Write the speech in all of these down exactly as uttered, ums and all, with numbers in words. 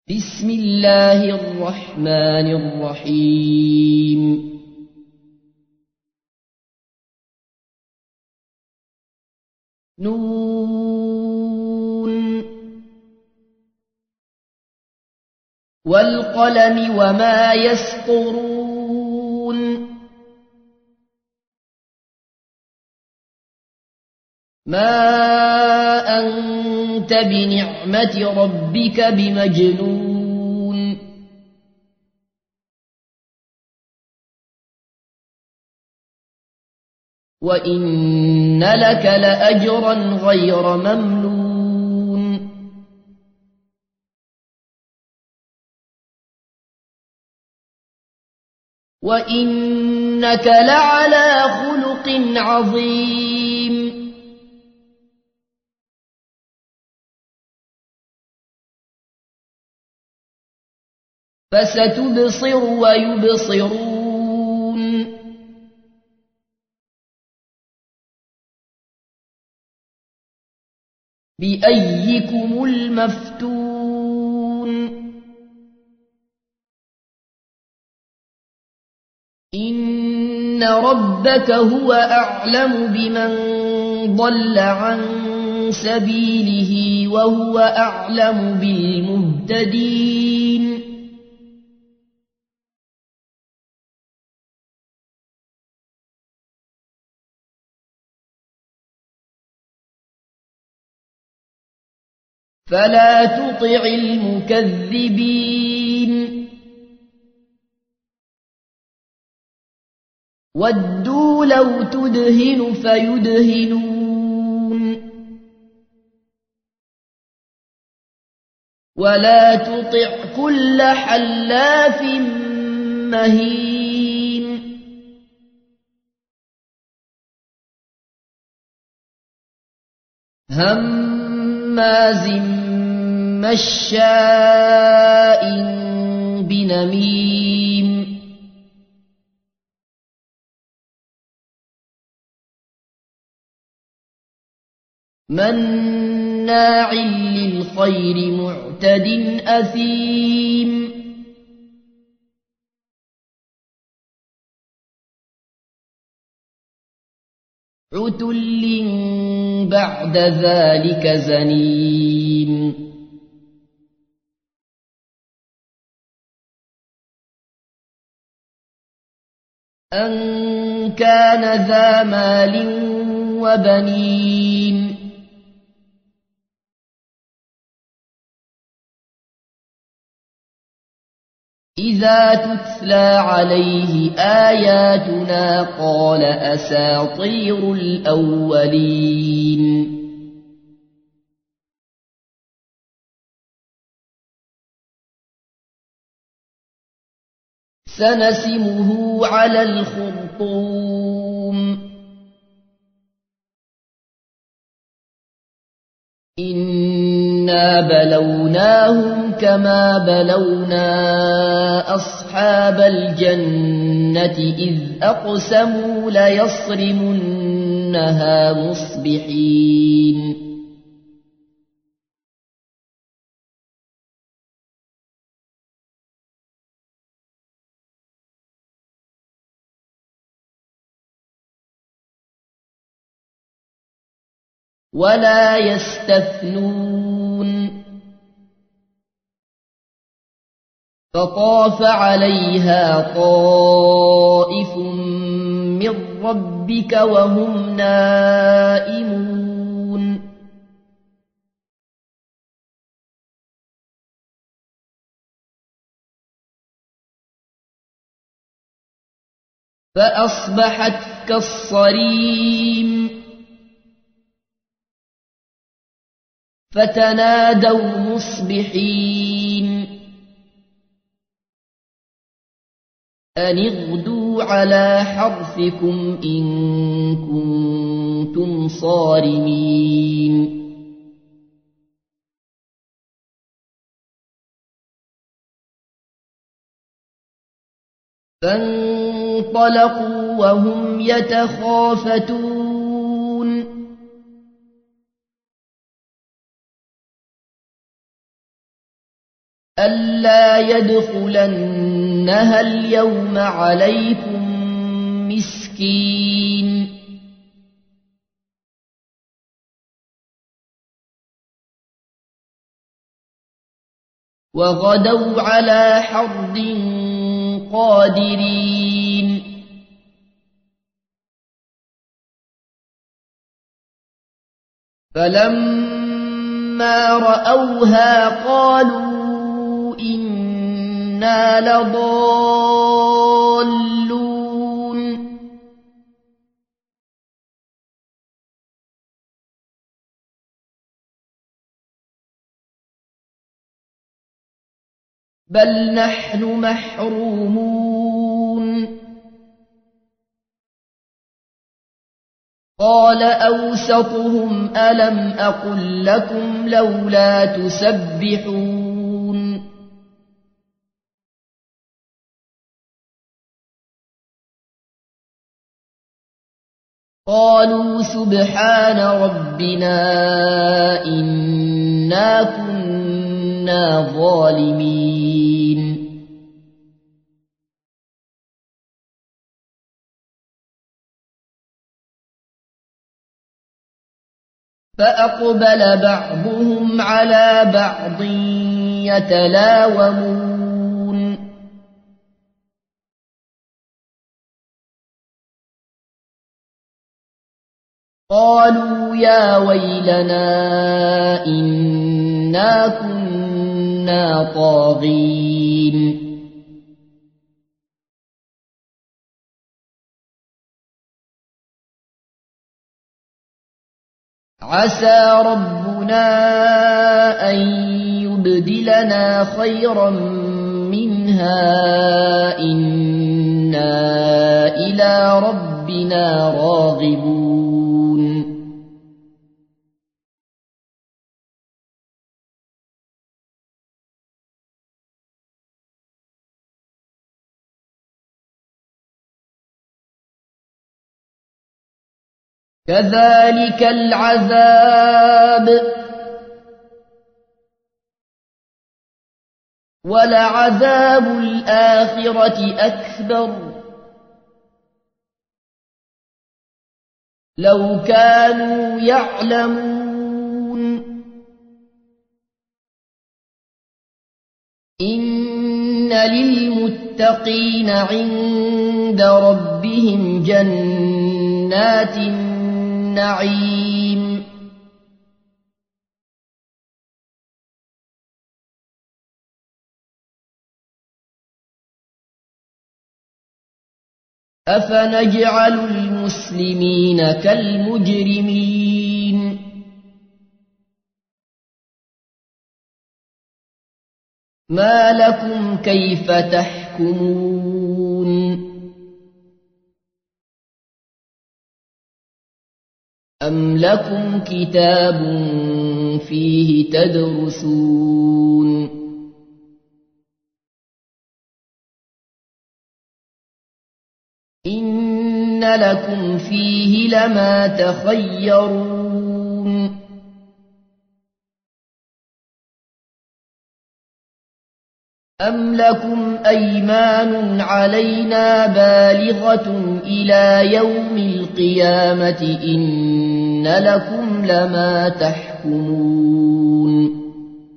بسم الله الرحمن الرحيم نون والقلم وما يسطرون ما أنت بنعمة ربك بمجنون وإن لك لأجرا غير ممنون وإنك لعلى خلق عظيم فستبصر ويبصرون بأيكم المفتون إن ربك هو أعلم بمن ضل عن سبيله وهو أعلم بالمهتدين فلا تطع المكذبين ودوا لو تدهن فيدهنون ولا تطع كل حلاف مهين هماز مشاء بنميم مناع للخير معتد أثيم عتل بعد ذلك زنيم أن كان ذا مال وبنين إذا تتلى عليه آياتنا قال أساطير الأولين سنسمه على الخرطوم إنا بلوناهم كما بلونا أصحاب الجنة إذ أقسموا ليصرمنها مصبحين ولا يستثنون فطاف عليها طائف من ربك وهم نائمون فأصبحت كالصريم فتنادوا مصبحين أن اغدوا على حرثكم إن كنتم صارمين فانطلقوا وهم يتخافتون ألا يدخلنها اليوم عليكم مسكين وغدوا على حرد قادرين فلما رأوها قالوا إنا لضالون بل نحن محرومون قال أوسطهم ألم أقل لكم لولا تسبحون قالوا سبحان ربنا إنا كنا ظالمين فأقبل بعضهم على بعض يتلاومون قالوا يا ويلنا إنا كنا طاغين عسى ربنا أن يبدلنا خيرا منها إنا إلى ربنا راغبون كذلك العذاب ولعذاب الآخرة أكبر لو كانوا يعلمون إن للمتقين عند ربهم جنات النعيم أفنجعل المسلمين كالمجرمين ما لكم كيف تحكمون أم لكم كتاب فيه تدرسون إن لكم فيه لما تخيرون أم لكم أيمان علينا بالغة إلى يوم القيامة إن لكم لما تحكمون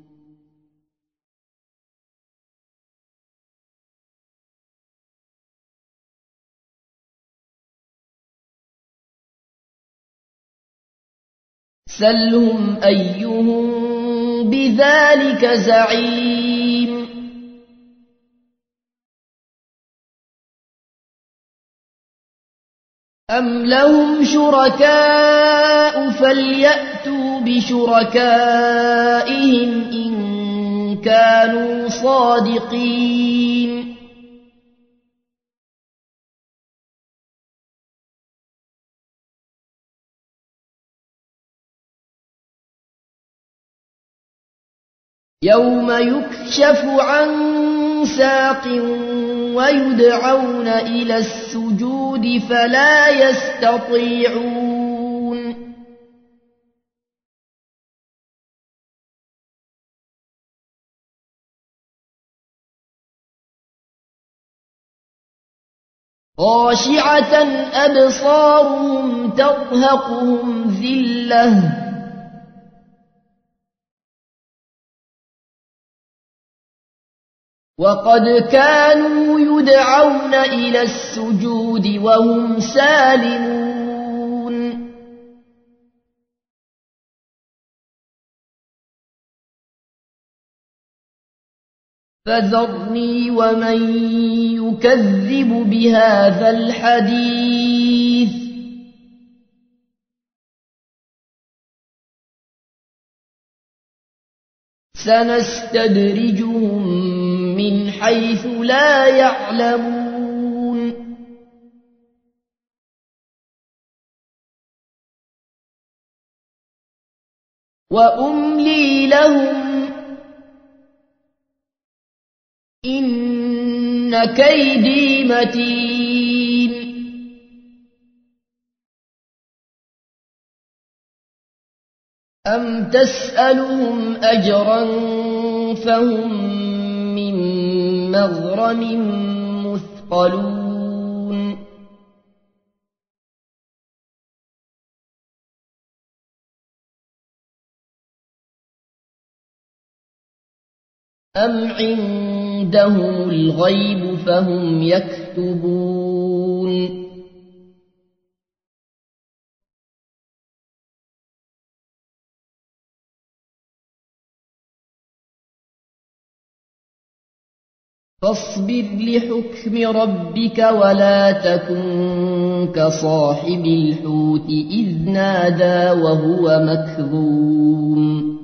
سلهم أيهم بذلك زعيم أم لهم شركاء فليأتوا بشركائهم إن كانوا صادقين يوم يكشف عن ساق ويدعون إلى السجود فلا يستطيعون خاشعة أبصارهم ترهقهم ذلة وقد كانوا يدعون إلى السجود وهم سالمون فذرني ومن يكذب بهذا الحديث سنستدرجهم من حيث لا يعلمون وأملي لهم إن كيدي متين أم تسألهم أجرا فهم من مغرم مثقلون أم عندهم الغيب فهم يكتبون فاصبر لحكم ربك ولا تكن كصاحب الحوت إذ نادى وهو مكظوم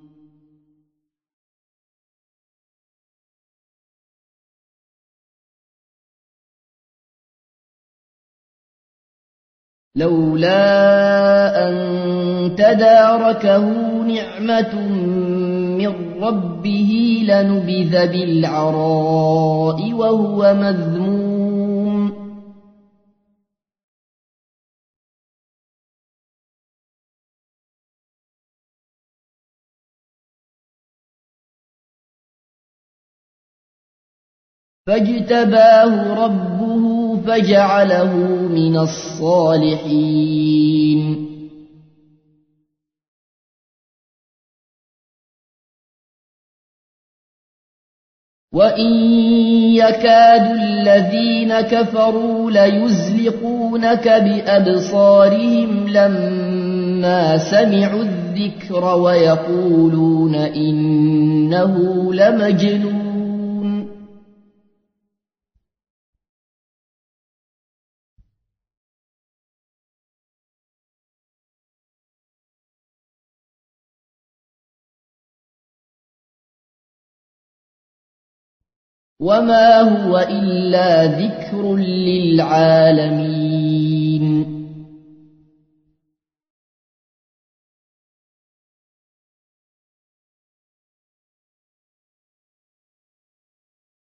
لولا أن تداركه نعمة من ربه لنبذ بالعراء وهو مذموم فاجتباه ربه فجعله من الصالحين وإن يكاد الذين كفروا ليزلقونك بأبصارهم لما سمعوا الذكر ويقولون إنه لمجنون وما هو إلا ذكر للعالمين